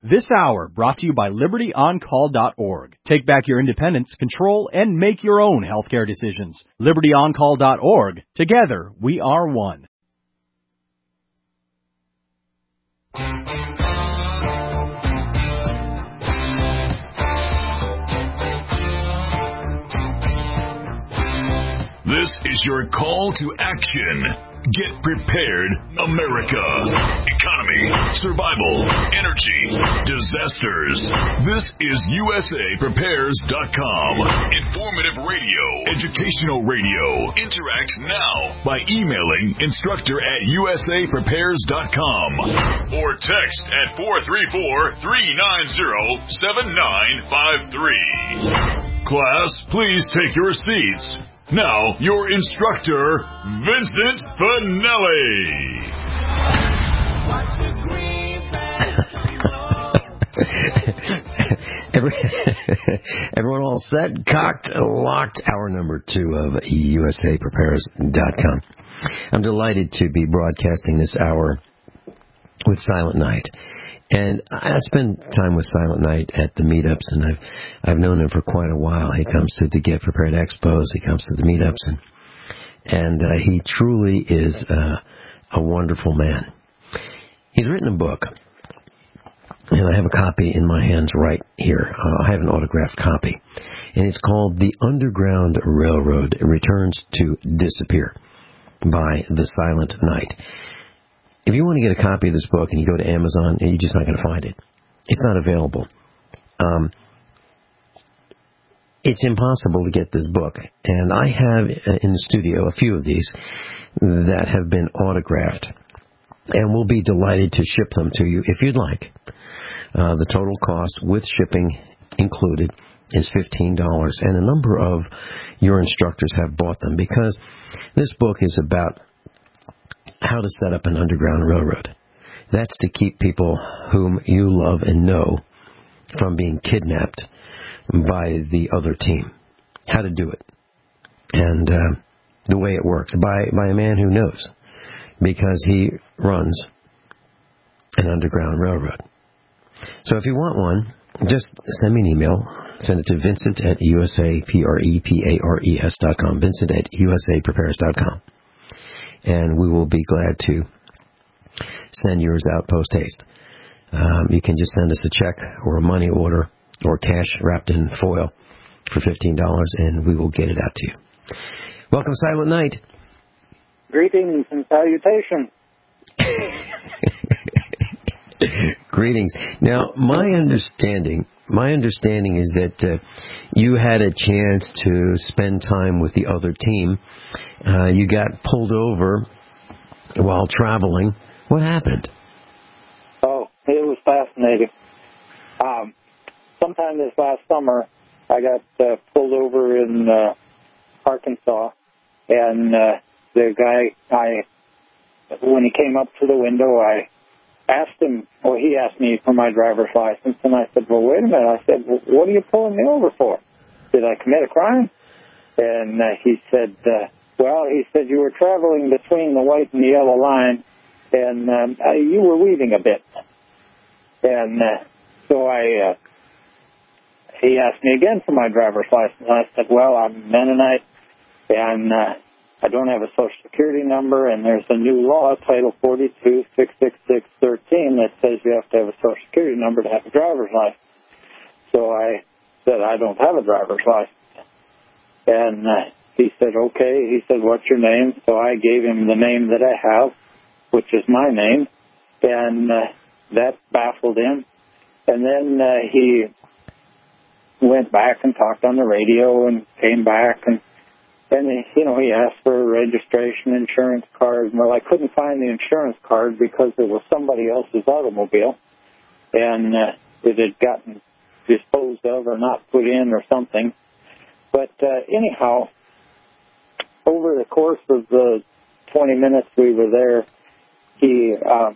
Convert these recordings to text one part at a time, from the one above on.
This hour brought to you by LibertyOnCall.org. Take back your independence, control, and make your own healthcare decisions. LibertyOnCall.org. Together, we are one. This is your call to action. Get prepared, America. Economy, survival, energy, disasters. This is USAPrepares.com. Informative radio, educational radio. Interact now by emailing instructor@USAPrepares.com or text at 434-390-7953. Class, please take your seats. Now, your instructor, Vincent Finelli. Everyone all set? Cocked, locked. Hour number 2 of USAPrepares.com. I'm delighted to be broadcasting this hour with Silent Night. And I spend time with Silent Night at the meetups, and I've known him for quite a while. He comes to the Get Prepared Expos, he comes to the meetups, and he truly is a wonderful man. He's written a book, and I have a copy in my hands right here. I have an autographed copy, and it's called The Underground Railroad Returns to Disappear by the Silent Night. If you want to get a copy of this book and you go to Amazon, you're just not going to find it. It's not available. It's impossible to get this book. And I have in the studio a few of these that have been autographed. And we'll be delighted to ship them to you if you'd like. The total cost with shipping included is $15. And a number of your instructors have bought them because this book is about how to set up an underground railroad. That's to keep people whom you love and know from being kidnapped by the other team. How to do it. And the way it works. By a man who knows. Because he runs an underground railroad. So if you want one, just send me an email. Send it to Vincent at USAPrepares.com. Vincent at USAPrepares.com. And we will be glad to send yours out post haste. You can just send us a check or a money order or cash wrapped in foil for $15, and we will get it out to you. Welcome, Silent Night. Greetings and salutations. Greetings. Now, my understanding is that you had a chance to spend time with the other team. You got pulled over while traveling. What happened? Oh, it was fascinating. Sometime this last summer, I got pulled over in Arkansas, and the guy, when he came up to the window, I asked him, he asked me for my driver's license, and I said, well, wait a minute. I said, well, what are you pulling me over for? Did I commit a crime? And he said, you were traveling between the white and the yellow line, and you were weaving a bit. And so he asked me again for my driver's license. I said, well, I'm Mennonite, and I don't have a Social Security number, and there's a new law, Title 42-666-13, that says you have to have a Social Security number to have a driver's license. So I said, I don't have a driver's license. And he said, okay. He said, what's your name? So I gave him the name that I have, which is my name, and that baffled him. And then he went back and talked on the radio and came back, and he asked for a registration insurance card. Well, I couldn't find the insurance card because it was somebody else's automobile, and it had gotten disposed of or not put in or something. But anyhow, over the course of the 20 minutes we were there, he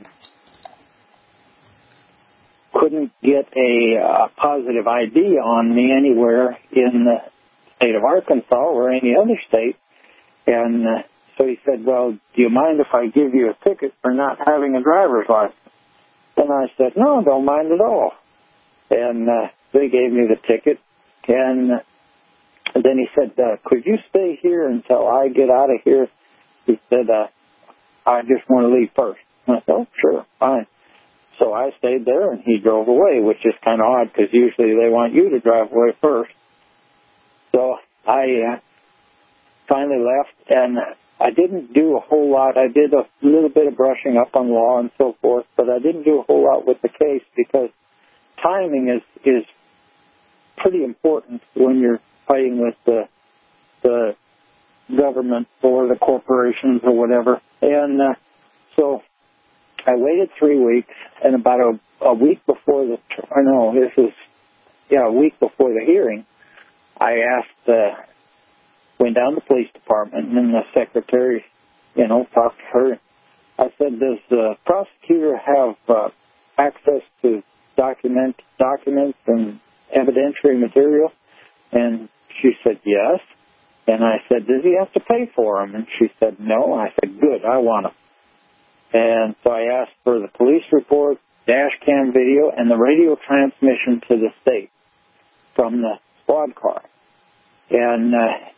couldn't get a positive ID on me anywhere in the state of Arkansas or any other state. And so he said, well, do you mind if I give you a ticket for not having a driver's license? And I said, no, don't mind at all. And they gave me the ticket. And then he said, could you stay here until I get out of here? He said, I just want to leave first. And I said, oh, sure, fine. So I stayed there, and he drove away, which is kind of odd because usually they want you to drive away first. So I finally left, and I didn't do a whole lot. I did a little bit of brushing up on law and so forth, but I didn't do a whole lot with the case because timing is pretty important when you're fighting with the government or the corporations or whatever. And so I waited 3 weeks, and about a week before a week before the hearing, I went down to the police department, and the secretary, talked to her. I said, does the prosecutor have access to documents and evidentiary material? And she said, yes. And I said, does he have to pay for them? And she said, no. I said, good, I want them. And so I asked for the police report, dash cam video, and the radio transmission to the state from the squad car. And,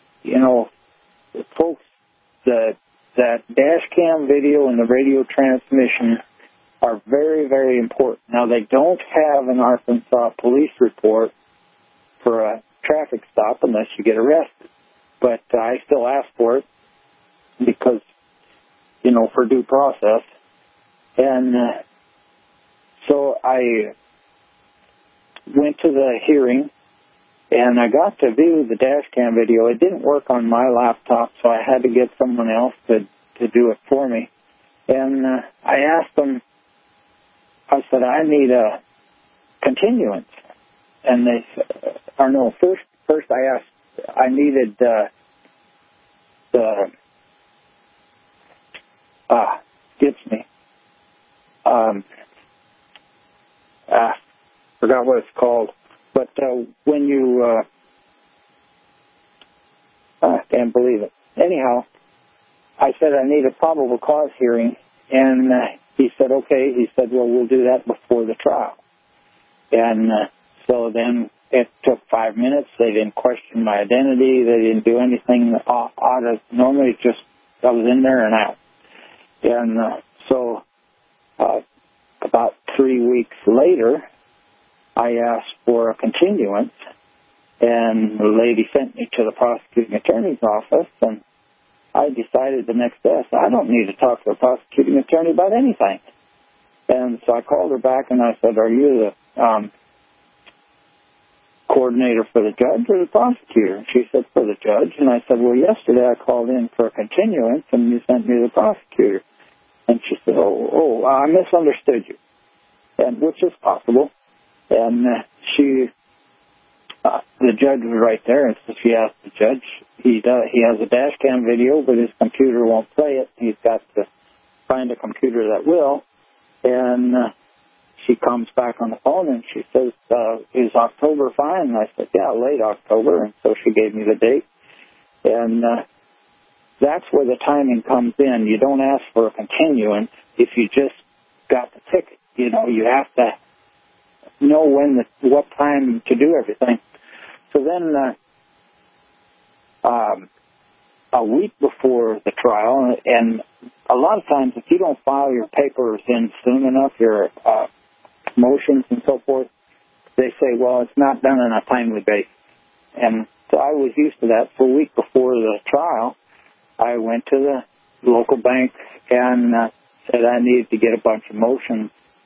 folks, that dash cam video and the radio transmission are very, very important. Now, they don't have an Arkansas police report for a traffic stop unless you get arrested. But I still ask for it because, for due process. And so I went to the hearing, and I got to view the dash cam video. It didn't work on my laptop, so I had to get someone else to do it for me. And I asked them, I said, I need a continuance. And they said, first I asked, I needed forgot what it's called. But when you, I can't believe it. Anyhow, I said I need a probable cause hearing, and he said, okay. He said, well, we'll do that before the trial. And so then it took 5 minutes. They didn't question my identity. They didn't do anything odd. Normally, just I was in there and out. And so about 3 weeks later, I asked for a continuance, and the lady sent me to the prosecuting attorney's office, and I decided the next day, I don't need to talk to a prosecuting attorney about anything. And so I called her back, and I said, are you the coordinator for the judge or the prosecutor? And she said, for the judge. And I said, well, yesterday I called in for a continuance, and you sent me the prosecutor. And she said, I misunderstood you, and which is possible. And the judge was right there, and so she asked the judge, he has a dash cam video, but his computer won't play it. He's got to find a computer that will. And she comes back on the phone, and she says, is October fine? And I said, yeah, late October. And so she gave me the date. And that's where the timing comes in. You don't ask for a continuance if you just got the ticket. You have to know what time to do everything. So then a week before the trial, and a lot of times if you don't file your papers in soon enough, your motions and so forth, they say, well, it's not done on a timely basis. And so I was used to that. So a week before the trial, I went to the local bank and said I needed to get a bunch of motions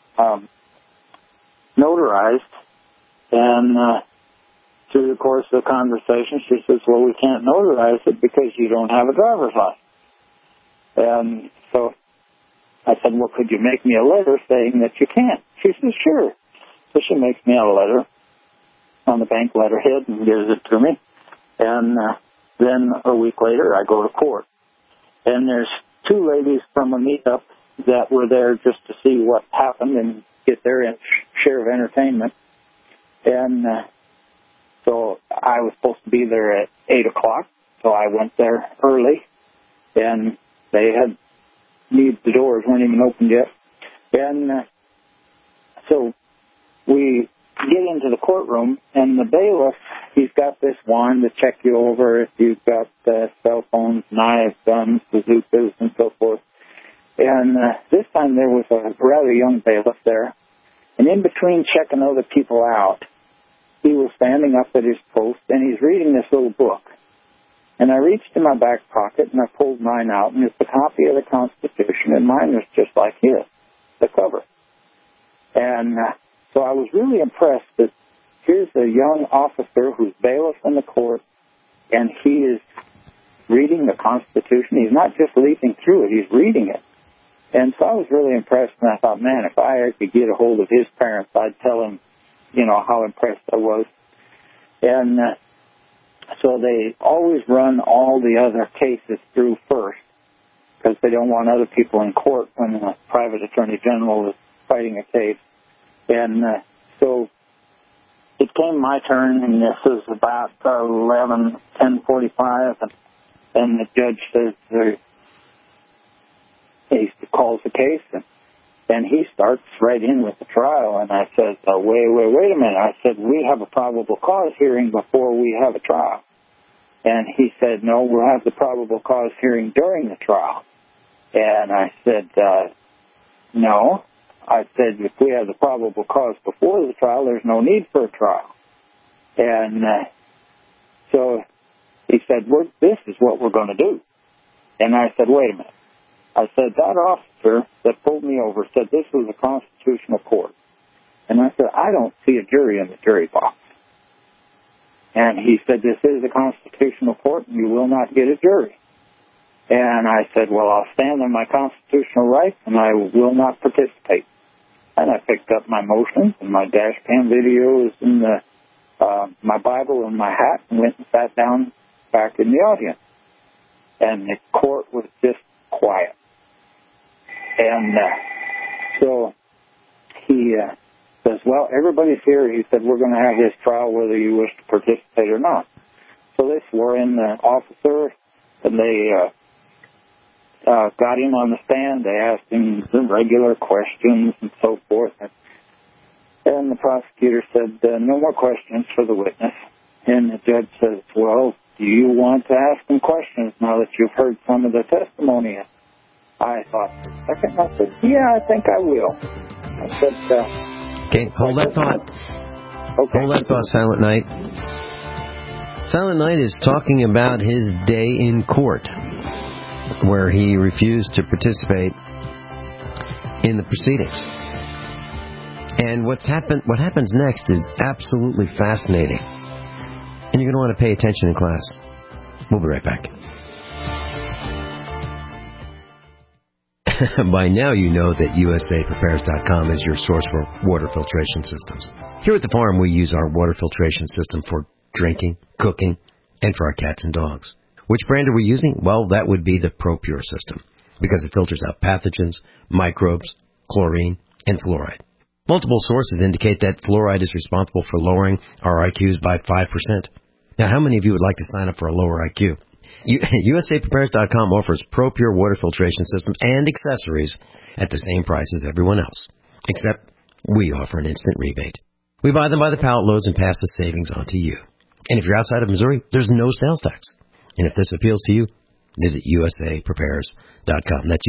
notarized. And through the course of the conversation, she says, well, we can't notarize it because you don't have a driver's license. And so I said, well, could you make me a letter saying that you can't? She says, sure. So she makes me a letter on the bank letterhead and gives it to me. And then a week later, I go to court. And there's two ladies from a meetup that were there just to see what happened and get their share of entertainment. And so I was supposed to be there at 8 o'clock, so I went there early, and the doors weren't even opened yet. And so we get into the courtroom, and the bailiff, he's got this wand to check you over if you've got cell phones, knives, guns, bazookas, and so forth. And this time there was a rather young bailiff there, and in between checking other people out, he was standing up at his post, and he's reading this little book. And I reached in my back pocket, and I pulled mine out, and it's a copy of the Constitution, and mine was just like his, the cover. And so I was really impressed that here's a young officer who's bailiff in the court, and he is reading the Constitution. He's not just leafing through it, he's reading it. And so I was really impressed, and I thought, man, if I could get a hold of his parents, I'd tell him, how impressed I was. And so they always run all the other cases through first, because they don't want other people in court when the private attorney general is fighting a case. And so it came my turn, and this was about 10:45, and the judge says, he calls the case, and he starts right in with the trial. And I said, wait a minute. I said, we have a probable cause hearing before we have a trial. And he said, no, we'll have the probable cause hearing during the trial. And I said, no. I said, if we have the probable cause before the trial, there's no need for a trial. And so he said, this is what we're going to do. And I said, wait a minute. I said, that officer that pulled me over said this was a constitutional court. And I said, I don't see a jury in the jury box. And he said, this is a constitutional court, and you will not get a jury. And I said, well, I'll stand on my constitutional rights, and I will not participate. And I picked up my motions and my dash cam videos and my Bible in my hat and went and sat down back in the audience. And the court was just quiet. And so he says, well, everybody's here. He said, we're going to have his trial whether you wish to participate or not. So they swore in the officer, and they got him on the stand. They asked him some regular questions and so forth. And the prosecutor said, no more questions for the witness. And the judge says, well, do you want to ask him questions now that you've heard some of the testimony? I thought for a second. I said, yeah, I think I will. I said, okay, hold that thought. Okay. Hold that thought, Silent Night. Silent Night is talking about his day in court, where he refused to participate in the proceedings. And what happens next is absolutely fascinating. And you're going to want to pay attention in class. We'll be right back. By now you know that USAPrepares.com is your source for water filtration systems. Here at the farm we use our water filtration system for drinking, cooking, and for our cats and dogs. Which brand are we using? Well, that would be the ProPure system, because it filters out pathogens, microbes, chlorine, and fluoride. Multiple sources indicate that fluoride is responsible for lowering our IQs by 5%. Now, how many of you would like to sign up for a lower IQ? USAPrepares.com offers ProPure water filtration systems and accessories at the same price as everyone else, except we offer an instant rebate. We buy them by the pallet loads and pass the savings on to you. And if you're outside of Missouri, there's no sales tax. And if this appeals to you, visit USAPrepares.com. That's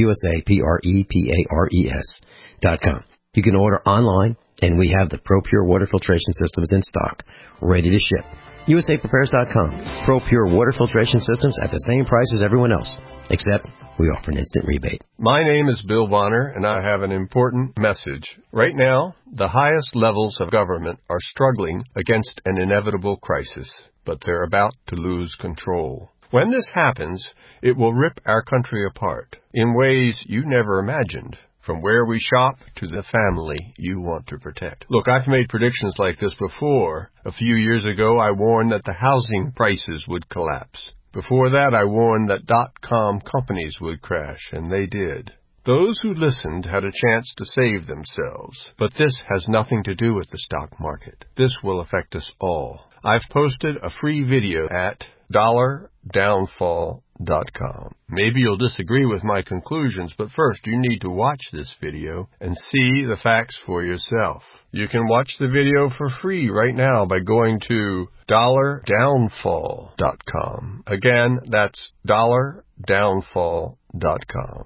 USAPrepares.com. You can order online, and we have the ProPure water filtration systems in stock, ready to ship. USAPrepares.com. ProPure water filtration systems at the same price as everyone else, except we offer an instant rebate. My name is Bill Bonner, and I have an important message. Right now, the highest levels of government are struggling against an inevitable crisis, but they're about to lose control. When this happens, it will rip our country apart in ways you never imagined. From where we shop to the family you want to protect. Look, I've made predictions like this before. A few years ago, I warned that the housing prices would collapse. Before that, I warned that .com companies would crash, and they did. Those who listened had a chance to save themselves. But this has nothing to do with the stock market. This will affect us all. I've posted a free video at $downfall.com. TaxAdmiral.com. Maybe you'll disagree with my conclusions, but first you need to watch this video and see the facts for yourself. You can watch the video for free right now by going to $downfall.com. Again, that's $downfall.com.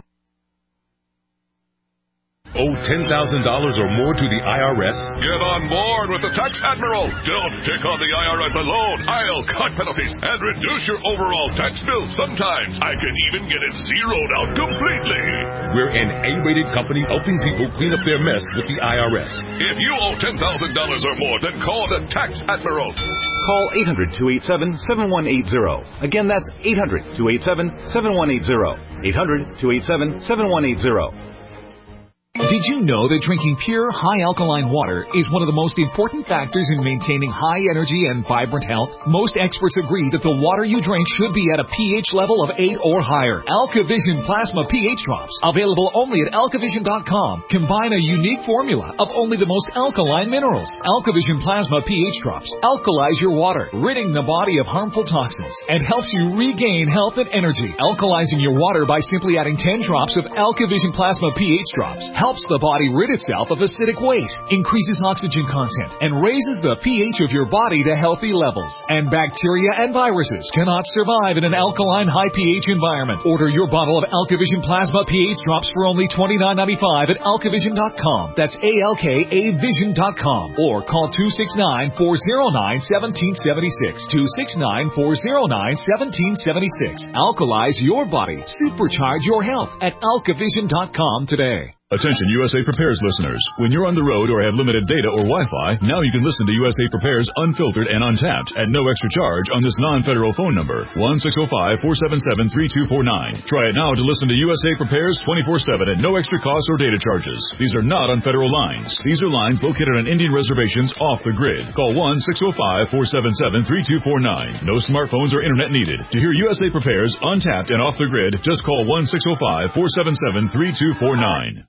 Owe $10,000 or more to the IRS? Get on board with the Tax Admiral. Don't pick on the IRS alone. I'll cut penalties and reduce your overall tax bill. Sometimes I can even get it zeroed out completely. We're an A-rated company helping people clean up their mess with the IRS. If you owe $10,000 or more, then call the Tax Admiral. Call 800-287-7180. Again, that's 800-287-7180. 800-287-7180. Did you know that drinking pure, high-alkaline water is one of the most important factors in maintaining high energy and vibrant health? Most experts agree that the water you drink should be at a pH level of 8 or higher. AlkaVision Plasma pH Drops, available only at alkavision.com, combine a unique formula of only the most alkaline minerals. AlkaVision Plasma pH Drops alkalize your water, ridding the body of harmful toxins, and helps you regain health and energy. Alkalizing your water by simply adding 10 drops of AlkaVision Plasma pH Drops helps the body rid itself of acidic waste, increases oxygen content, and raises the pH of your body to healthy levels. And bacteria and viruses cannot survive in an alkaline high pH environment. Order your bottle of AlkaVision Plasma pH Drops for only $29.95 at alkavision.com. That's ALKAvision.com. Or call 269-409-1776. 269-409-1776. Alkalize your body. Supercharge your health at alkavision.com today. Attention USA Prepares listeners. When you're on the road or have limited data or Wi-Fi, now you can listen to USA Prepares unfiltered and untapped at no extra charge on this non-federal phone number, 1-605-477-3249. Try it now to listen to USA Prepares 24/7 at no extra cost or data charges. These are not on federal lines. These are lines located on Indian reservations off the grid. Call 1-605-477-3249. No smartphones or internet needed. To hear USA Prepares untapped and off the grid, just call 1-605-477-3249.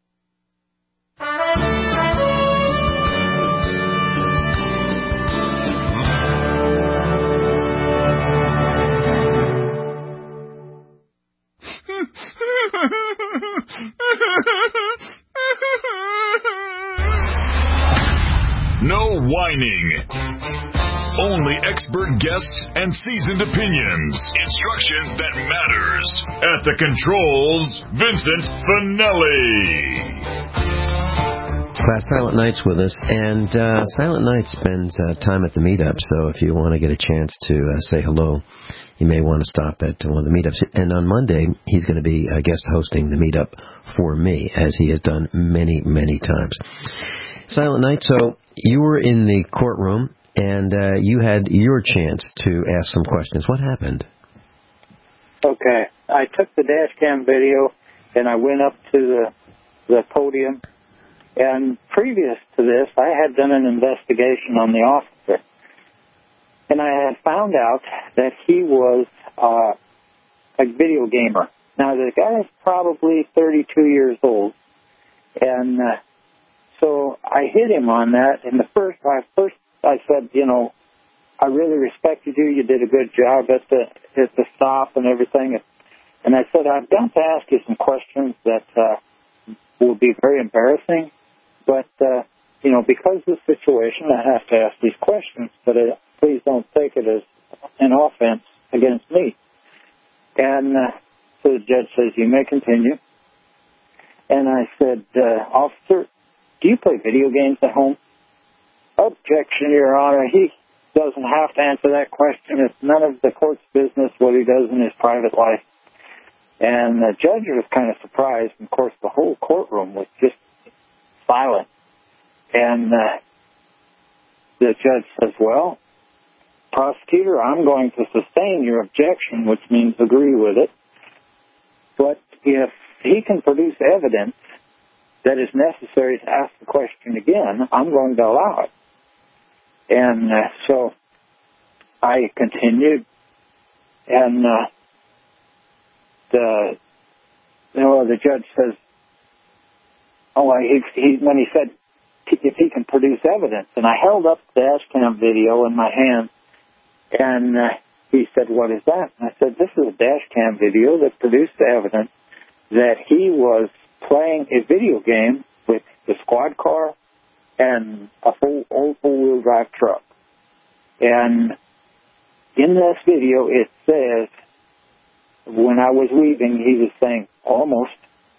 No whining. Only expert guests and seasoned opinions. Instruction that matters. At the controls, Vincent Finelli. Class Silent Night's with us, and Silent Night spends time at the meetup, so if you want to get a chance to say hello, you may want to stop at one of the meetups. And on Monday, he's going to be guest hosting the meetup for me, as he has done many, many times. Silent Night, so you were in the courtroom, and you had your chance to ask some questions. What happened? Okay. I took the dash cam video, and I went up to the podium. And previous to this, I had done an investigation on the officer. And I had found out that he was a video gamer. Now, the guy is probably 32 years old. And so I hit him on that. And first I said, you know, I really respected you. You did a good job at the stop and everything. And I said, I've got to ask you some questions that will be very embarrassing. But, you know, because of the situation, I have to ask these questions. But please don't take it as an offense against me. And so the judge says, you may continue. And I said, officer, do you play video games at home? Objection, Your Honor. He doesn't have to answer that question. It's none of the court's business what he does in his private life. And the judge was kind of surprised. And, of course, the whole courtroom was just silent. And the judge says, well, prosecutor, I'm going to sustain your objection, which means agree with it. But if he can produce evidence that is necessary to ask the question again, I'm going to allow it. And so I continued, and the judge says, when he said, if he can produce evidence, and I held up the dash cam video in my hand, and he said, what is that? And I said, this is a dash cam video that produced the evidence that he was playing a video game with the squad car and a old four-wheel drive truck. And in this video, it says, when I was leaving, he was saying, almost,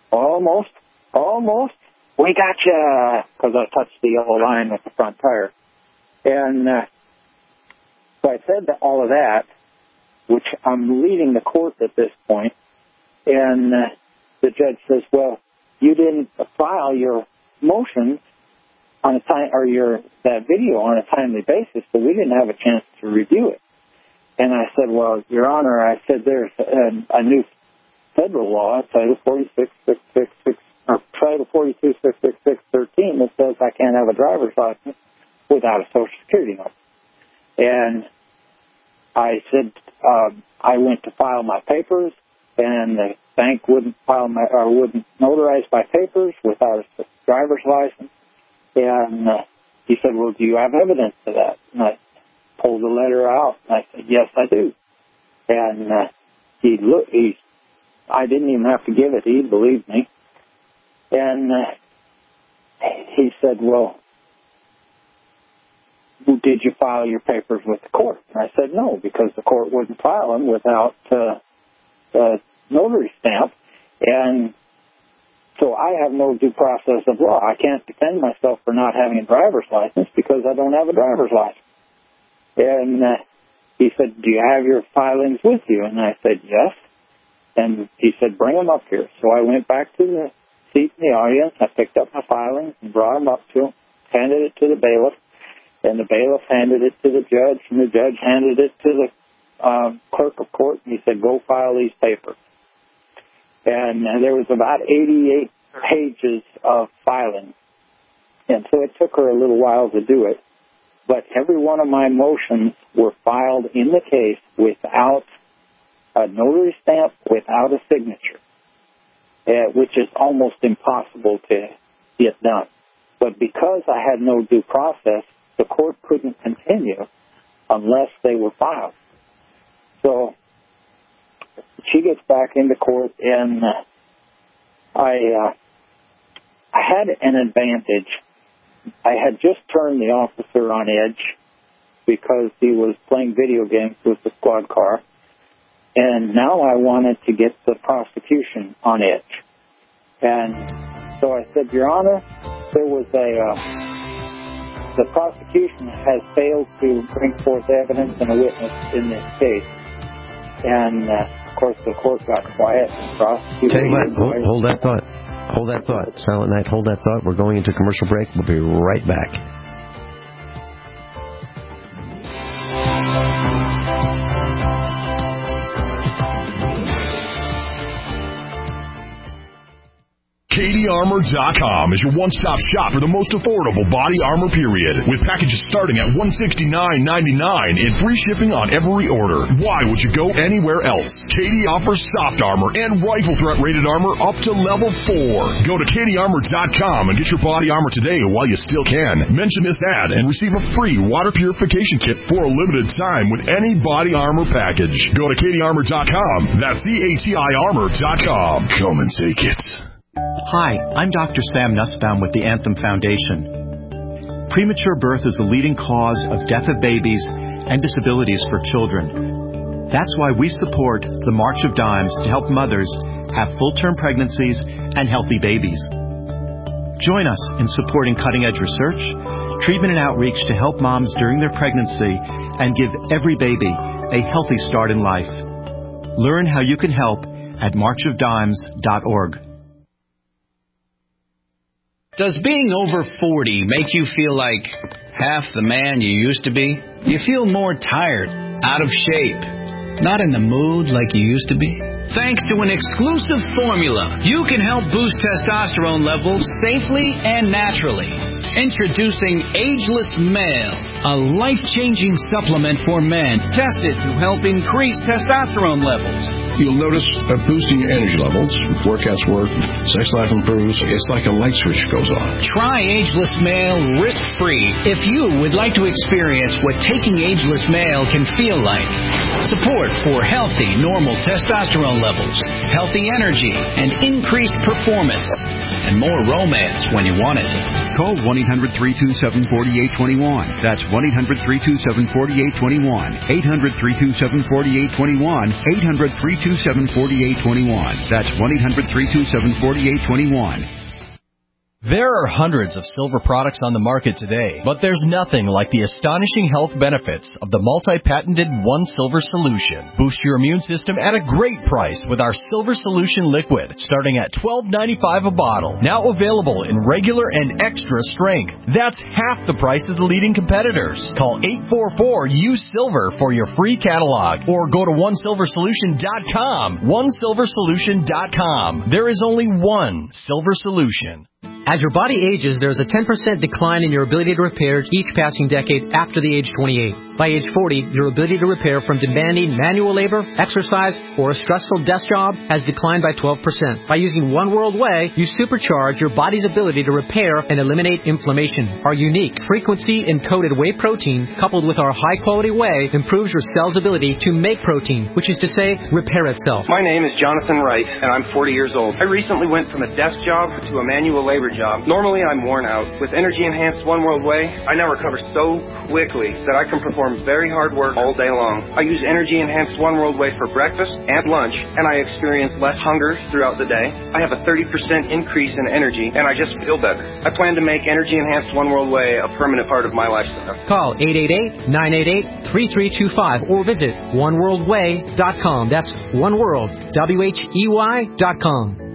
we got you, because I touched the yellow line with the front tire. And so I said all of that, which I'm leading the court at this point, and the judge says, well, you didn't file your motions on a time, or that video on a timely basis, so we didn't have a chance to review it. And I said, well, Your Honor, I said there's a new federal law, Title 42666, or Title 4266613, that says I can't have a driver's license without a Social Security number. And I said, I went to file my papers, and the bank wouldn't notarize my papers without a driver's license. And he said, well, do you have evidence of that? And I pulled the letter out, and I said, yes, I do. And I didn't even have to give it. He believed me. And he said, well, did you file your papers with the court? And I said, no, because the court wouldn't file them without a notary stamp. And so I have no due process of law. I can't defend myself for not having a driver's license because I don't have a driver's license. And he said, do you have your filings with you? And I said, yes. And he said, bring them up here. So I went back to the seat in the audience. I picked up my filings and brought them up to him, handed it to the bailiff, and the bailiff handed it to the judge, and the judge handed it to the clerk of court, and he said, go file these papers. And there was about 88 pages of filing. And so it took her a little while to do it. But every one of my motions were filed in the case without a notary stamp, without a signature, which is almost impossible to get done. But because I had no due process, the court couldn't continue unless they were filed. So she gets back into court, and I had an advantage. I had just turned the officer on edge because he was playing video games with the squad car, and now I wanted to get the prosecution on edge. And so I said, Your Honor, there was the prosecution has failed to bring forth evidence and a witness in this case. And, of course, the court got quiet and the prosecutor... Tell you what, hold that thought. Hold that thought. Silent Night, hold that thought. We're going into commercial break. We'll be right back. CatieArmor.com is your one-stop shop for the most affordable body armor, period. With packages starting at $169.99 and free shipping on every order. Why would you go anywhere else? Katie offers soft armor and rifle threat rated armor up to level 4. Go to CatieArmor.com and get your body armor today while you still can. Mention this ad and receive a free water purification kit for a limited time with any body armor package. Go to CatieArmor.com. That's CatieArmor.com. Come and take it. Hi, I'm Dr. Sam Nussbaum with the Anthem Foundation. Premature birth is the leading cause of death of babies and disabilities for children. That's why we support the March of Dimes to help mothers have full-term pregnancies and healthy babies. Join us in supporting cutting-edge research, treatment and outreach to help moms during their pregnancy and give every baby a healthy start in life. Learn how you can help at marchofdimes.org. Does being over 40 make you feel like half the man you used to be? You feel more tired, out of shape, not in the mood like you used to be? Thanks to an exclusive formula, you can help boost testosterone levels safely and naturally. Introducing Ageless Male, a life-changing supplement for men tested to help increase testosterone levels. You'll notice a boost in your energy levels, workouts work, sex life improves. It's like a light switch goes on. Try Ageless Male risk-free if you would like to experience what taking Ageless Male can feel like. Support for healthy, normal testosterone levels, healthy energy, and increased performance. And more romance when you want it. Call 1-800-327-4821. That's 1-800-327-4821. 800-327-4821. 800-327-4821. That's 1-800-327-4821. There are hundreds of silver products on the market today, but there's nothing like the astonishing health benefits of the multi-patented One Silver Solution. Boost your immune system at a great price with our Silver Solution Liquid, starting at $12.95 a bottle. Now available in regular and extra strength. That's half the price of the leading competitors. Call 844-USILVER for your free catalog, or go to OneSilverSolution.com. OneSilverSolution.com. There is only one Silver Solution. As your body ages, there's a 10% decline in your ability to repair each passing decade after the age 28. By age 40, your ability to repair from demanding manual labor, exercise, or a stressful desk job has declined by 12%. By using One World Whey, you supercharge your body's ability to repair and eliminate inflammation. Our unique frequency-encoded whey protein, coupled with our high-quality whey, improves your cell's ability to make protein, which is to say, repair itself. My name is Jonathan Wright, and I'm 40 years old. I recently went from a desk job to a manual labor job. Normally, I'm worn out. With energy-enhanced One World Whey, I now recover so quickly that I can perform very hard work all day long. I use energy-enhanced One World Whey for breakfast and lunch, and I experience less hunger throughout the day. I have a 30% increase in energy, and I just feel better. I plan to make energy-enhanced One World Whey a permanent part of my lifestyle. Call 888-988-3325 or visit oneworldwhey.com. That's oneworld, WHEY.com.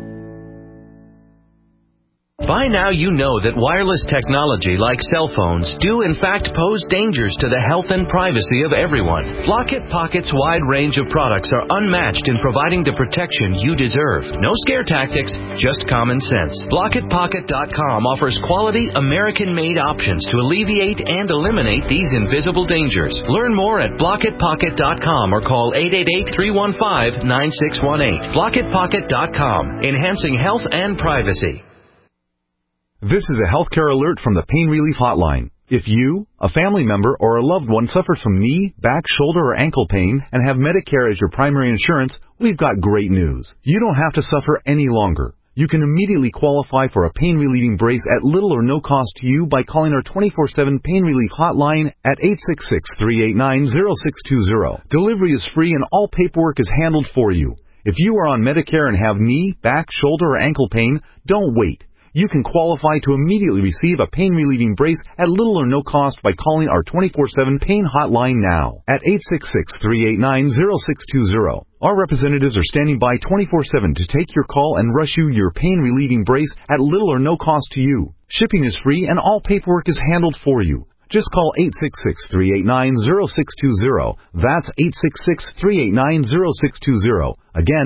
By now you know that wireless technology like cell phones do in fact pose dangers to the health and privacy of everyone. Blockit Pocket's wide range of products are unmatched in providing the protection you deserve. No scare tactics, just common sense. BlockitPocket.com offers quality American-made options to alleviate and eliminate these invisible dangers. Learn more at BlockitPocket.com or call 888-315-9618. BlockitPocket.com, enhancing health and privacy. This is a healthcare alert from the Pain Relief Hotline. If you, a family member, or a loved one suffers from knee, back, shoulder, or ankle pain and have Medicare as your primary insurance, we've got great news. You don't have to suffer any longer. You can immediately qualify for a pain-relieving brace at little or no cost to you by calling our 24/7 Pain Relief Hotline at 866-389-0620. Delivery is free and all paperwork is handled for you. If you are on Medicare and have knee, back, shoulder, or ankle pain, don't wait. You can qualify to immediately receive a pain-relieving brace at little or no cost by calling our 24/7 Pain Hotline now at 866-389-0620. Our representatives are standing by 24/7 to take your call and rush you your pain-relieving brace at little or no cost to you. Shipping is free and all paperwork is handled for you. Just call 866-389-0620. That's 866-389-0620. Again,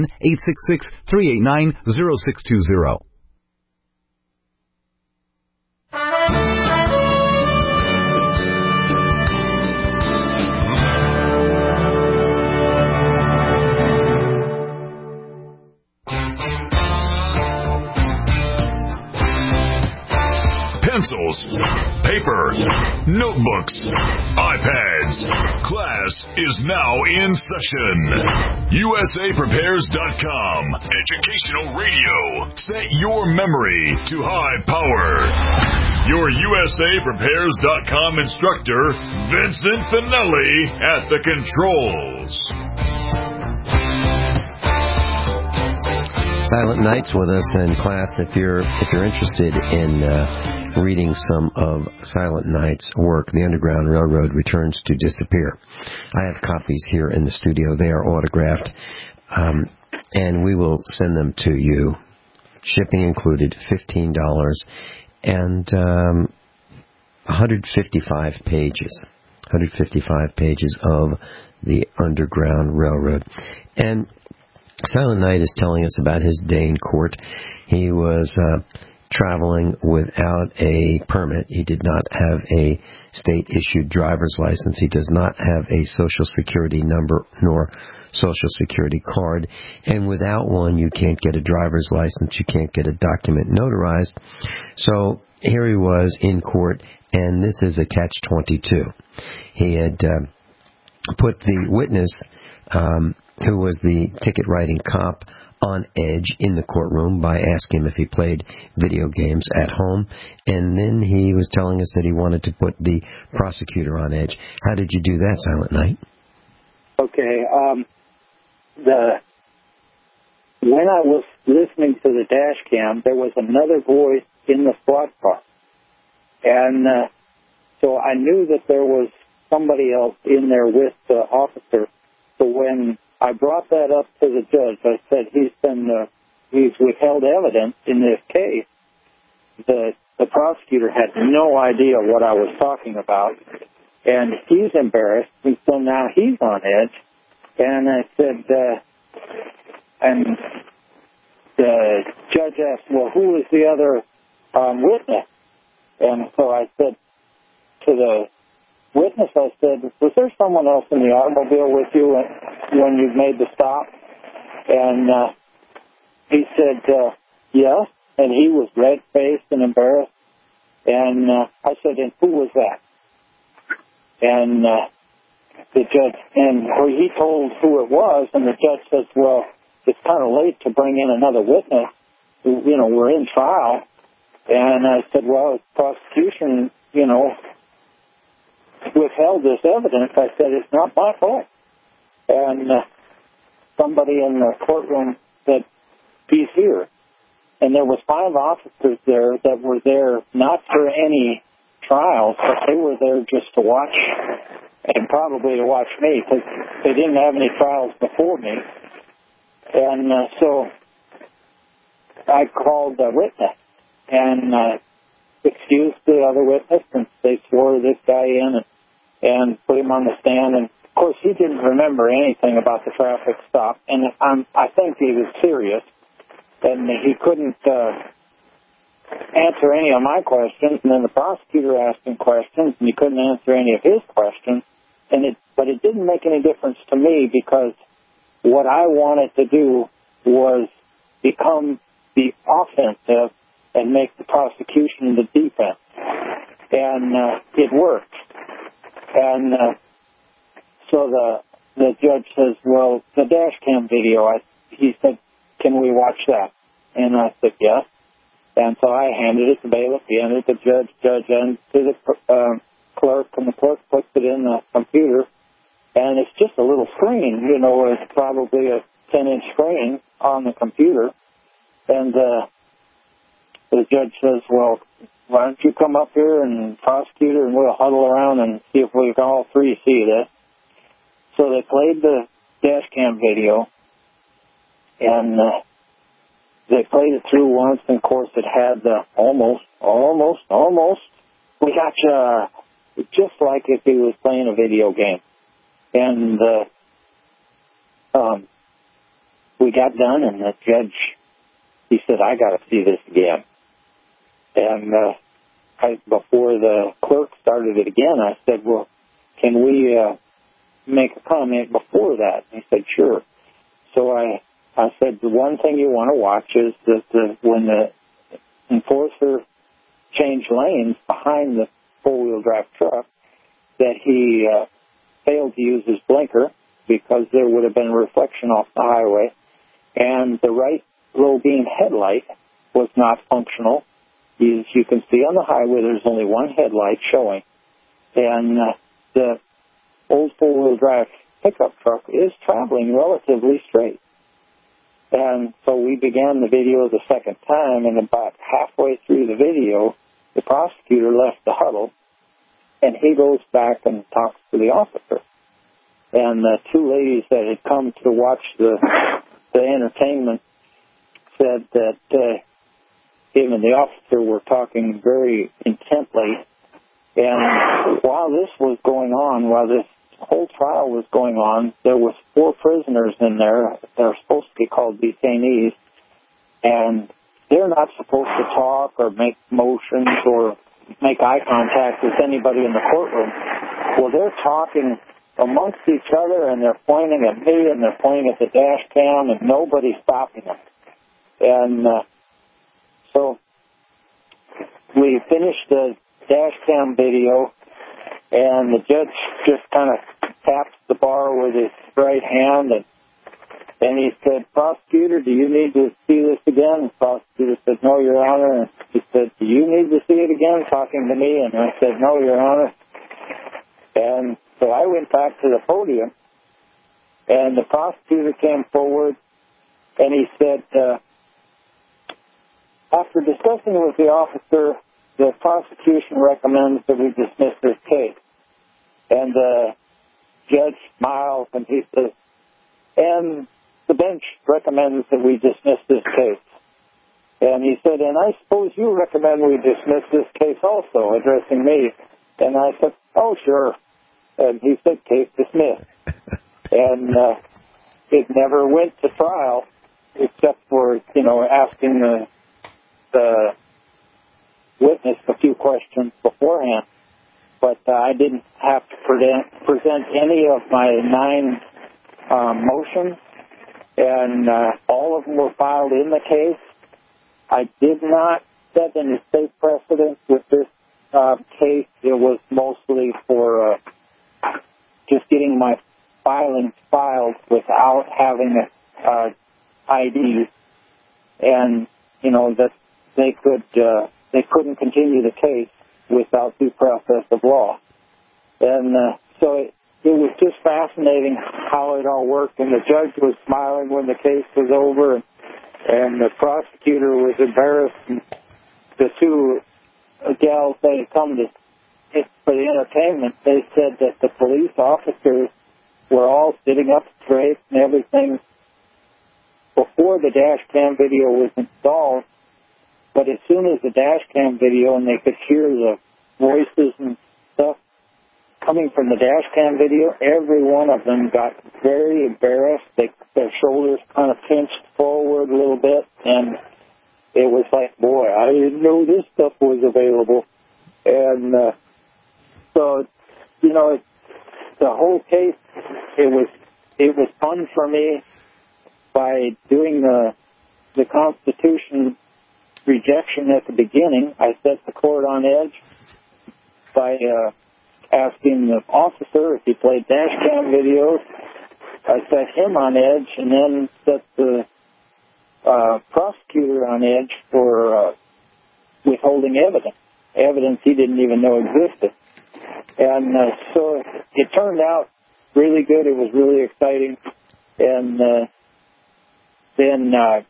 866-389-0620. Pencils, paper, notebooks, iPads. Class is now in session. USAPrepares.com. Educational radio. Set your memory to high power. Your USAPrepares.com instructor, Vincent Finelli, at the controls. Silent Night's with us in class. If you're interested in reading some of Silent Night's work, The Underground Railroad Returns to Disappear, I have copies here in the studio. They are autographed, and we will send them to you. Shipping included, $15, and 155 pages. 155 pages of The Underground Railroad. And Silent Night is telling us about his day in court. He was traveling without a permit. He did not have a state-issued driver's license. He does not have a Social Security number nor Social Security card. And without one, you can't get a driver's license. You can't get a document notarized. So here he was in court, and this is a catch-22. He had put the witness, who was the ticket-writing cop, on edge in the courtroom by asking him if he played video games at home, and then he was telling us that he wanted to put the prosecutor on edge. How did you do that, Silent Night? Okay, when I was listening to the dash cam, there was another voice in the squad car, and so I knew that there was somebody else in there with the officer. So when I brought that up to the judge, I said he's withheld evidence in this case. The prosecutor had no idea what I was talking about, and he's embarrassed, and so now he's on edge. And I said, and the judge asked, well, who was the other witness? And so I said to the witness, I said, was there someone else in the automobile with you when you made the stop? And he said, yes, and he was red-faced and embarrassed. And I said, and who was that? And the judge, and he told who it was, and the judge says, well, it's kind of late to bring in another witness. You know, we're in trial. And I said, well, prosecution, withheld this evidence. I said, it's not my fault. And somebody in the courtroom said, he's here. And there was 5 officers there that were there not for any trials, but they were there just to watch, and probably to watch me, because they didn't have any trials before me. And so I called the witness and excused the other witness, and they swore this guy in and put him on the stand. And, of course, he didn't remember anything about the traffic stop, and I think he was serious. And he couldn't answer any of my questions, and then the prosecutor asked him questions, and he couldn't answer any of his questions. But it didn't make any difference to me, because what I wanted to do was become the offensive and make the prosecution the defense. And it worked. And so the judge says, well, the dash cam video, he said, can we watch that? And I said, yes. And so I handed it to bailiff, he handed it to judge, and to the clerk, and the clerk puts it in the computer. And it's just a little screen, it's probably a 10-inch screen on the computer. And the judge says, well, why don't you come up here and prosecute it, and we'll huddle around and see if we can all three see this. So they played the dash cam video, and they played it through once, and of course it had the almost, we got you, just like if he was playing a video game. And we got done, and the judge, he said, I got to see this again. And before the clerk started it again, I said, well, can we make a comment before that? And he said, sure. So I said, the one thing you want to watch is that when the enforcer changed lanes behind the four-wheel drive truck, that he failed to use his blinker because there would have been a reflection off the highway, and the right low beam headlight was not functional. As you can see on the highway, there's only one headlight showing, and the old four-wheel drive pickup truck is traveling relatively straight. And so we began the video the second time, and about halfway through the video, the prosecutor left the huddle, and he goes back and talks to the officer. And the two ladies that had come to watch the entertainment said that him and the officer were talking very intently. And while this was going on, while this whole trial was going on, there was 4 prisoners in there. They're supposed to be called detainees. And they're not supposed to talk or make motions or make eye contact with anybody in the courtroom. Well, they're talking amongst each other, and they're pointing at me, and they're pointing at the dash cam, and nobody's stopping them. And so we finished the dash cam video, and the judge just kind of taps the bar with his right hand, and he said, "Prosecutor, do you need to see this again?" The prosecutor said, "No, Your Honor." And he said, "Do you need to see it again?" talking to me, and I said, "No, Your Honor." And so I went back to the podium, and the prosecutor came forward, and he said, after discussing with the officer, the prosecution recommends that we dismiss this case. And the judge smiles, and he says, and the bench recommends that we dismiss this case. And he said, and I suppose you recommend we dismiss this case also, addressing me. And I said, oh, sure. And he said, case dismissed. And it never went to trial, except for, asking the witness a few questions beforehand. But I didn't have to present any of my 9 motions, and all of them were filed in the case. I did not set any state precedents with this case. It was mostly for just getting my filings filed without having ID, and that they couldn't continue the case without due process of law. And so it was just fascinating how it all worked, and the judge was smiling when the case was over, and the prosecutor was embarrassed, and the 2 gals that had come to for the entertainment, they said that the police officers were all sitting up straight and everything before the dash cam video was installed. But as soon as the dash cam video, and they could hear the voices and stuff coming from the dash cam video, every one of them got very embarrassed. Their shoulders kind of pinched forward a little bit, and it was like, boy, I didn't know this stuff was available. And so, the whole case, it was fun for me by doing the Constitution rejection at the beginning. I set the court on edge by asking the officer if he played dash cam videos. I set him on edge, and then set the prosecutor on edge for withholding evidence he didn't even know existed. And so it turned out really good. It was really exciting. And then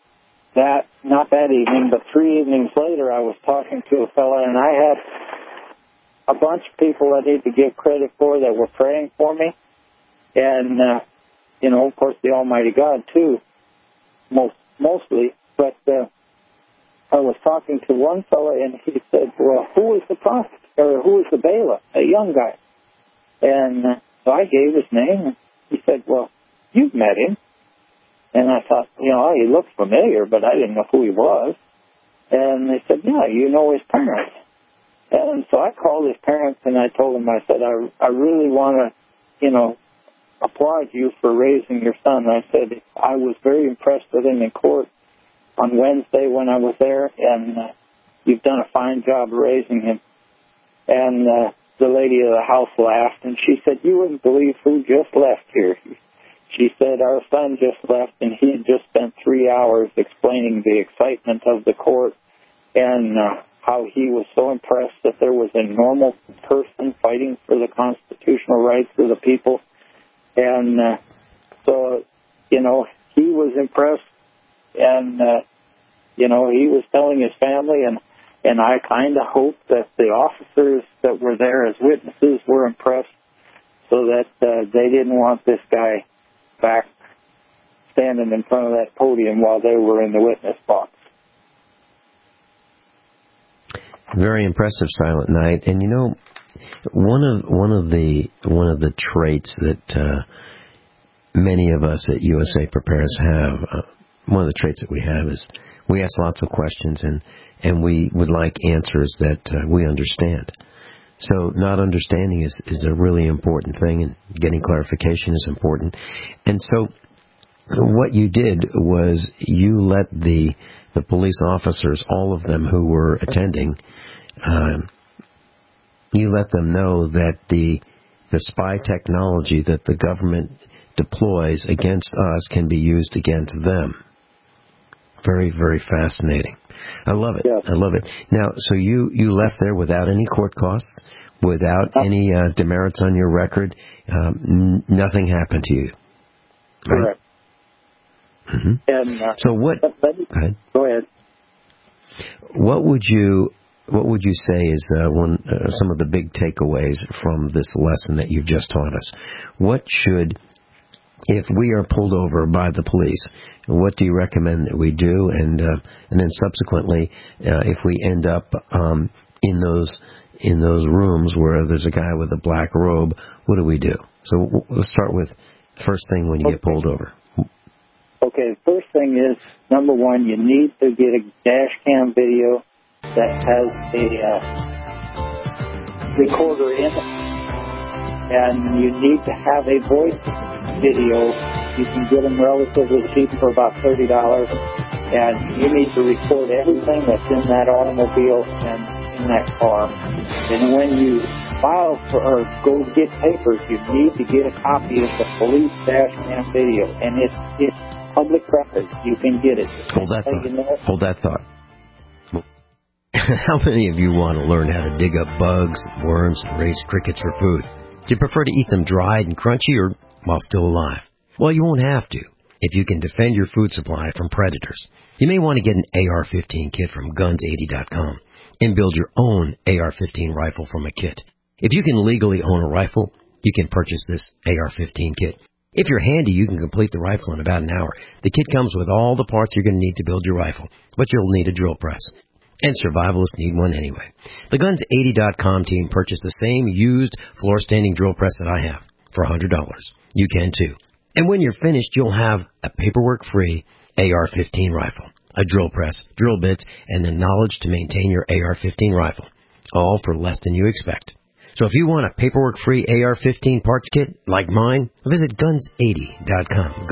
not that evening, but 3 evenings later, I was talking to a fella, and I had a bunch of people I need to give credit for that were praying for me. And, of course, the Almighty God, too, mostly. But I was talking to one fella, and he said, well, who was the prosecutor, or who was the bailiff? A young guy. And so I gave his name, and he said, well, you've met him. And I thought, he looked familiar, but I didn't know who he was. And they said, yeah, you know his parents. And so I called his parents, and I told them, I said, I really want to, applaud you for raising your son. I said, I was very impressed with him in court on Wednesday when I was there, and you've done a fine job raising him. And the lady of the house laughed, and she said, you wouldn't believe who just left here. She said, our son just left, and he had just spent 3 hours explaining the excitement of the court and how he was so impressed that there was a normal person fighting for the constitutional rights of the people. And so, he was impressed, and, he was telling his family, and I kind of hope that the officers that were there as witnesses were impressed, so that they didn't want this guy back standing in front of that podium while they were in the witness box. Very impressive, Silent Night. And one of the traits that many of us at USA Prepares have, one of the traits that we have is We ask lots of questions, and we would like answers that we understand. So not understanding is a really important thing, and getting clarification is important. And so what you did was you let the police officers, all of them who were attending, you let them know that the spy technology that the government deploys against us can be used against them. Very, very fascinating. I love it. Yeah. I love it. Now, so you left there without any court costs, without any demerits on your record. Nothing happened to you. Right? Correct. Mm-hmm. And so what? Go ahead. Go ahead. What would you say is some of the big takeaways from this lesson that you've just taught us? What should, if we are pulled over by the police, what do you recommend that we do? And then subsequently, if we end up in those rooms where there's a guy with a black robe, what do we do? So let's start with first thing when you get pulled over. Okay, first thing is, number one, you need to get a dash cam video that has a recorder in it. And you need to have a voice video. You can get them relatively cheap for about $30. And you need to record everything that's in that automobile and in that car. And when you file for or go get papers, you need to get a copy of the police dash cam video. And it's public record. You can get it. Hold that thought. How many of you want to learn how to dig up bugs, worms, and raise crickets for food? Do you prefer to eat them dried and crunchy or while still alive? Well, you won't have to if you can defend your food supply from predators. You may want to get an AR-15 kit from Guns80.com and build your own AR-15 rifle from a kit. If you can legally own a rifle, you can purchase this AR-15 kit. If you're handy, you can complete the rifle in about an hour. The kit comes with all the parts you're going to need to build your rifle, but you'll need a drill press. And survivalists need one anyway. The Guns80.com team purchased the same used floor-standing drill press that I have for $100. You can too. And when you're finished, you'll have a paperwork-free AR-15 rifle, a drill press, drill bits, and the knowledge to maintain your AR-15 rifle, all for less than you expect. So if you want a paperwork-free AR-15 parts kit like mine, visit Guns80.com,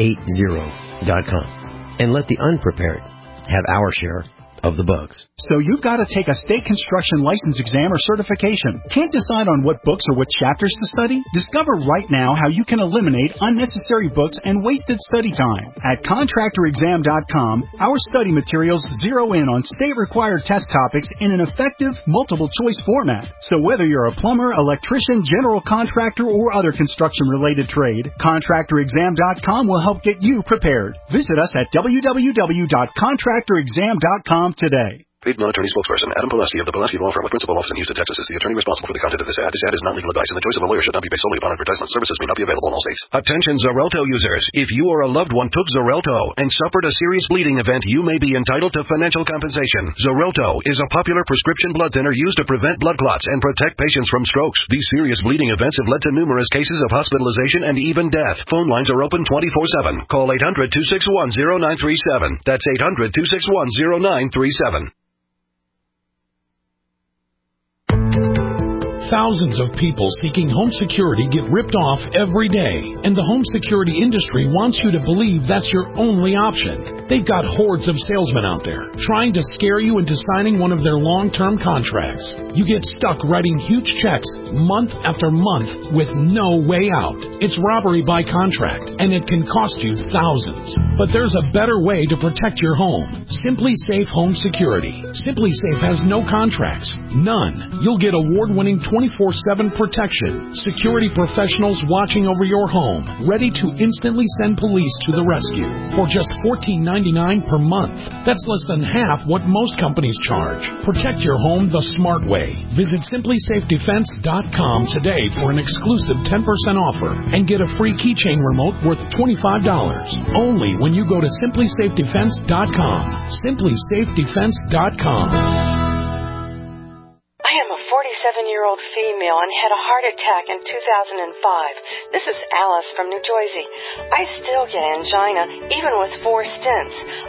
Guns80.com, and let the unprepared have our share of the bugs. So you've got to take a state construction license exam or certification. Can't decide on what books or what chapters to study? Discover right now how you can eliminate unnecessary books and wasted study time. At ContractorExam.com, our study materials zero in on state-required test topics in an effective, multiple-choice format. So whether you're a plumber, electrician, general contractor, or other construction-related trade, ContractorExam.com will help get you prepared. Visit us at www.ContractorExam.com today. Paid non-attorney spokesperson Adam Pulaski of the Pulaski Law Firm with principal office in Houston, Texas is the attorney responsible for the content of this ad. This ad is not legal advice, and the choice of a lawyer should not be based solely upon advertisement. Services may not be available in all states. Attention Xarelto users. If you or a loved one took Xarelto and suffered a serious bleeding event, you may be entitled to financial compensation. Xarelto is a popular prescription blood thinner used to prevent blood clots and protect patients from strokes. These serious bleeding events have led to numerous cases of hospitalization and even death. Phone lines are open 24/7. Call 800-261-0937. That's 800-261-0937. Thousands of people seeking home security get ripped off every day, and the home security industry wants you to believe that's your only option. They've got hordes of salesmen out there trying to scare you into signing one of their long-term contracts. You get stuck writing huge checks month after month with no way out. It's robbery by contract, and it can cost you thousands. But there's a better way to protect your home. Simply Safe Home Security. Simply Safe has no contracts. None. You'll get award-winning 24/7 protection. Security professionals watching over your home, ready to instantly send police to the rescue for just $14.99 per month. That's less than half what most companies charge. Protect your home the smart way. Visit SimplySafeDefense.com today for an exclusive 10% offer and get a free keychain remote worth $25. Only when you go to SimplySafeDefense.com. SimplySafeDefense.com. I am a 47-year-old female and had a heart attack in 2005. This is Alice from New Jersey. I still get angina, even with 4 stents.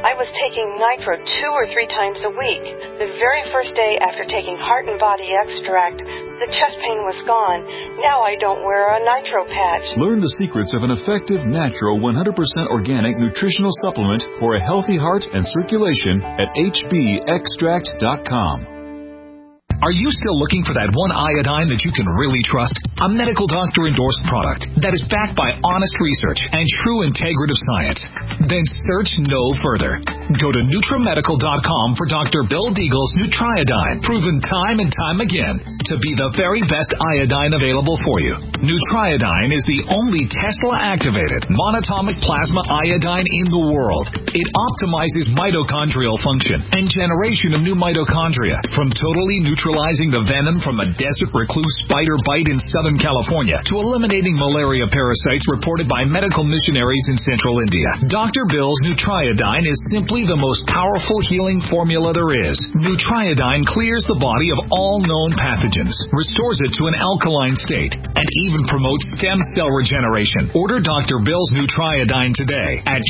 I was taking Nitro 2 or 3 times a week. The very first day after taking Heart and Body Extract, the chest pain was gone. Now I don't wear a Nitro patch. Learn the secrets of an effective, natural, 100% organic nutritional supplement for a healthy heart and circulation at hbextract.com. Are you still looking for that one iodine that you can really trust? A medical doctor endorsed product that is backed by honest research and true integrative science? Then search no further. Go to NutriMedical.com for Dr. Bill Deagle's Nutriodine, proven time and time again to be the very best iodine available for you. Nutriodine is the only Tesla-activated monatomic plasma iodine in the world. It optimizes mitochondrial function and generation of new mitochondria from totally neutralizing the venom from a desert recluse spider bite in Southern California to eliminating malaria parasites reported by medical missionaries in Central India. Dr. Bill's Nutriodine is simply the most powerful healing formula there is. Nutriodine clears the body of all known pathogens, restores it to an alkaline state, and even promotes stem cell regeneration. Order Dr. Bill's Nutriodine today at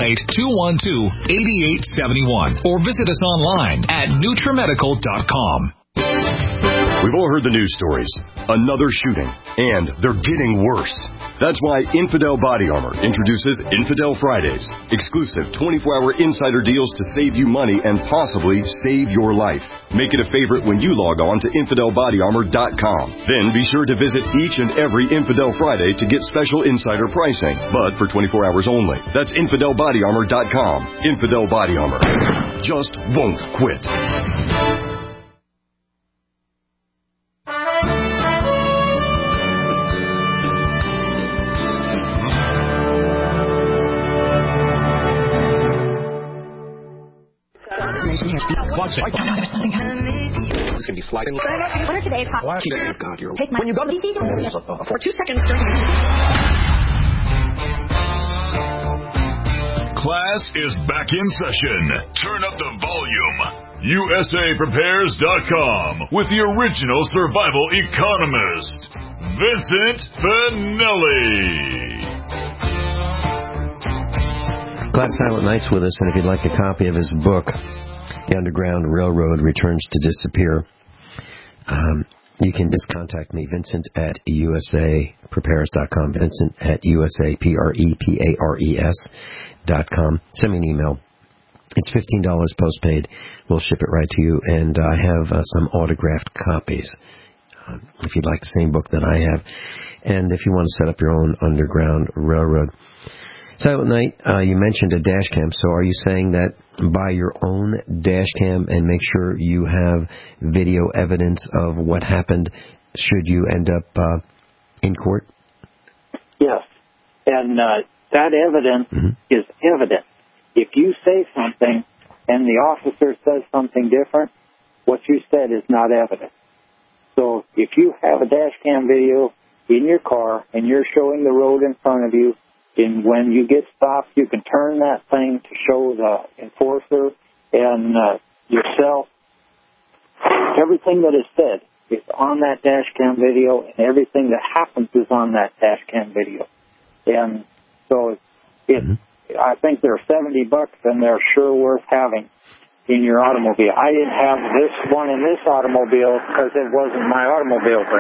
888-212-8871 or visit us online at NutriMedical.com. We've all heard the news stories. Another shooting. And they're getting worse. That's why Infidel Body Armor introduces Infidel Fridays. Exclusive 24-hour insider deals to save you money and possibly save your life. Make it a favorite when you log on to InfidelBodyArmor.com. Then be sure to visit each and every Infidel Friday to get special insider pricing, but for 24 hours only. That's InfidelBodyArmor.com. Infidel Body Armor. Just won't quit. This is going to be sliding. What are today's hot? God, you're take my when you go to for 2 seconds. Class is back in session. Turn up the volume. USAPrepares.com with the original survival economist, Vincent Finelli. Glass Silent Night's with us, and if you'd like a copy of his book, The Underground Railroad Returns to Disappear, you can just contact me, Vincent at USAPrepares.com, Vincent at USAPREPARES.com. Send me an email. It's $15 postpaid. We'll ship it right to you, and I have some autographed copies if you'd like the same book that I have, and if you want to set up your own Underground Railroad. Silent Night, you mentioned a dash cam, so are you saying that buy your own dash cam and make sure you have video evidence of what happened should you end up in court? Yes, and that evidence is evidence. If you say something and the officer says something different, what you said is not evidence. So if you have a dash cam video in your car and you're showing the road in front of you, and when you get stopped, you can turn that thing to show the enforcer and yourself. Everything that is said is on that dash cam video, and everything that happens is on that dash cam video. And so I think they're $70, and they're sure worth having in your automobile. I didn't have this one in this automobile because it wasn't my automobile. But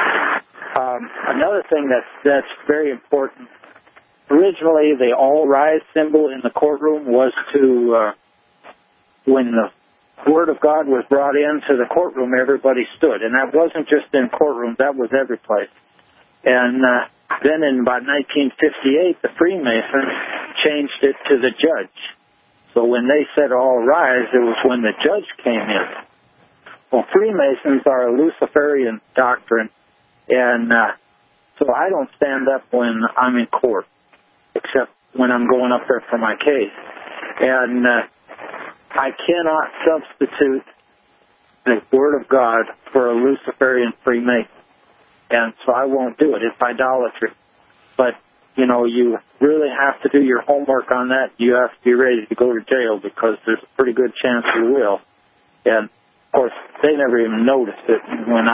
another thing that's very important. Originally, the all-rise symbol in the courtroom was to, when the Word of God was brought into the courtroom, everybody stood. And that wasn't just in courtrooms, that was every place. And then in about 1958, the Freemasons changed it to the judge. So when they said all rise, it was when the judge came in. Well, Freemasons are a Luciferian doctrine, and so I don't stand up when I'm in court, except when I'm going up there for my case. And I cannot substitute the Word of God for a Luciferian Freemason. And so I won't do it. It's idolatry. But, you know, you really have to do your homework on that. You have to be ready to go to jail because there's a pretty good chance you will. And, of course, they never even noticed it when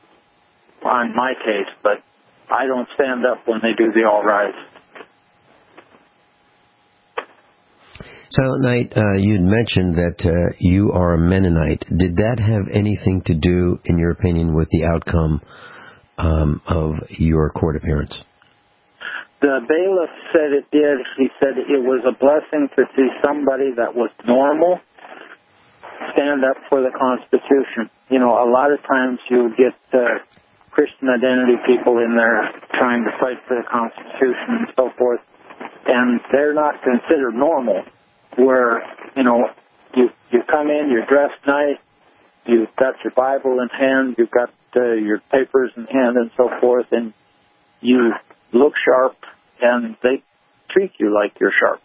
on my case, but I don't stand up when they do the all rise. Silent Night, you'd mentioned that you are a Mennonite. Did that have anything to do, in your opinion, with the outcome of your court appearance? The bailiff said it did. He said it was a blessing to see somebody that was normal stand up for the Constitution. You know, a lot of times you get Christian identity people in there trying to fight for the Constitution and so forth, and they're not considered normal, where, you know, you come in, you're dressed nice, you've got your Bible in hand, you've got your papers in hand and so forth, and you look sharp, and they treat you like you're sharp.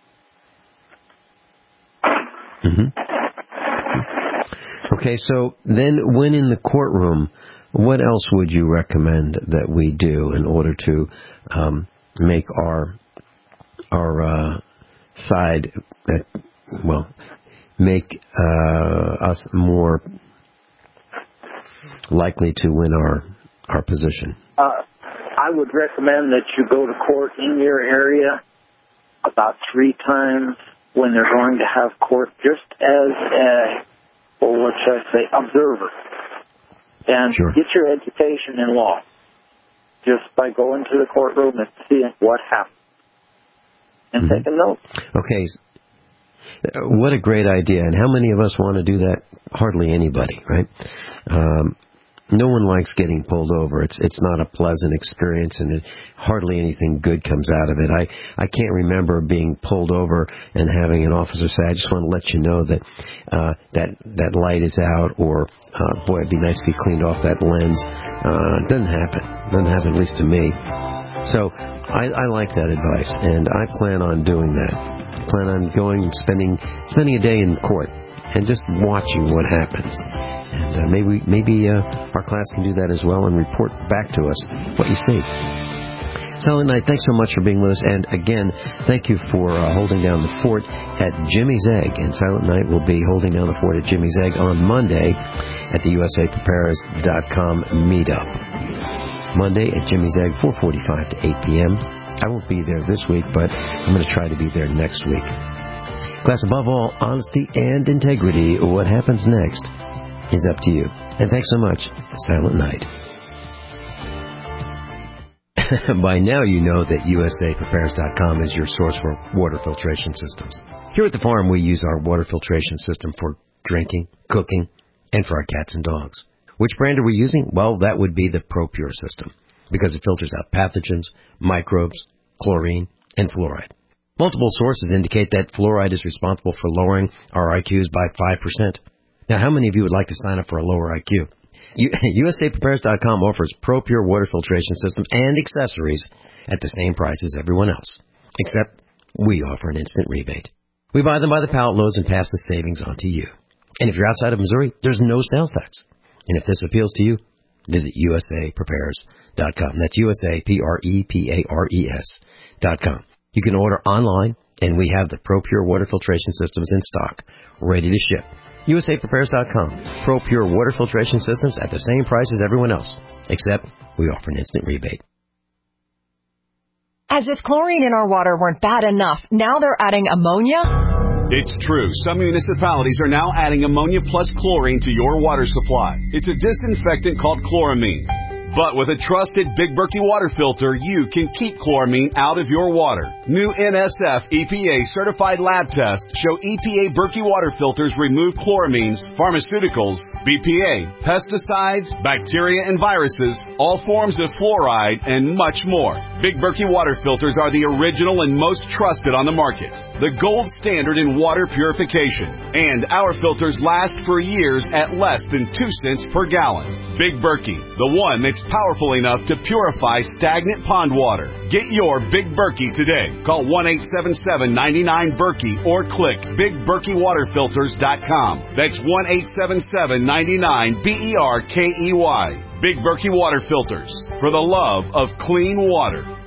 Mm-hmm. Okay, so then when in the courtroom, what else would you recommend that we do in order to make our side, make us more likely to win our position? I would recommend that you go to court in your area about 3 times when they're going to have court, just as observer. And get your education in law just by going to the courtroom and seeing what happened. And take a note. Okay. What a great idea. And how many of us want to do that? Hardly anybody, right? No one likes getting pulled over. It's not a pleasant experience, and hardly anything good comes out of it. I can't remember being pulled over and having an officer say, I just want to let you know that that light is out, or boy, it'd be nice to be cleaned off that lens. It doesn't happen. Doesn't happen, at least to me. So I like that advice, and I plan on doing that. I plan on going and spending a day in court and just watching what happens. And maybe our class can do that as well and report back to us what you see. Silent Night, thanks so much for being with us. And again, thank you for holding down the fort at Jimmy's Egg. And Silent Night will be holding down the fort at Jimmy's Egg on Monday at the USAPrepares.com meetup. Monday at Jimmy's Egg, 4:45 to 8 p.m. I won't be there this week, but I'm going to try to be there next week. Class, above all, honesty and integrity. What happens next is up to you. And thanks so much, Silent Night. By now you know that USAPrepares.com is your source for water filtration systems. Here at the farm, we use our water filtration system for drinking, cooking, and for our cats and dogs. Which brand are we using? Well, that would be the ProPure system, because it filters out pathogens, microbes, chlorine, and fluoride. Multiple sources indicate that fluoride is responsible for lowering our IQs by 5%. Now, how many of you would like to sign up for a lower IQ? USAPrepares.com offers ProPure water filtration systems and accessories at the same price as everyone else, except we offer an instant rebate. We buy them by the pallet loads and pass the savings on to you. And if you're outside of Missouri, there's no sales tax. And if this appeals to you, visit USAPrepares.com. That's USAPrepares.com. You can order online, and we have the ProPure water filtration systems in stock, ready to ship. USAPrepares.com. ProPure water filtration systems at the same price as everyone else, except we offer an instant rebate. As if chlorine in our water weren't bad enough, now they're adding ammonia? It's true. Some municipalities are now adding ammonia plus chlorine to your water supply. It's a disinfectant called chloramine. But with a trusted Big Berkey water filter, you can keep chloramine out of your water. New NSF EPA certified lab tests show EPA Berkey water filters remove chloramines, pharmaceuticals, BPA, pesticides, bacteria and viruses, all forms of fluoride, and much more. Big Berkey water filters are the original and most trusted on the market. The gold standard in water purification. And our filters last for years at less than 2 cents per gallon. Big Berkey, the one that's powerful enough to purify stagnant pond water. Get your Big Berkey today. Call 1-877-99-BERKEY or click BigBerkeyWaterFilters.com. That's 1-877-99-BERKEY. Big Berkey Water Filters, for the love of clean water.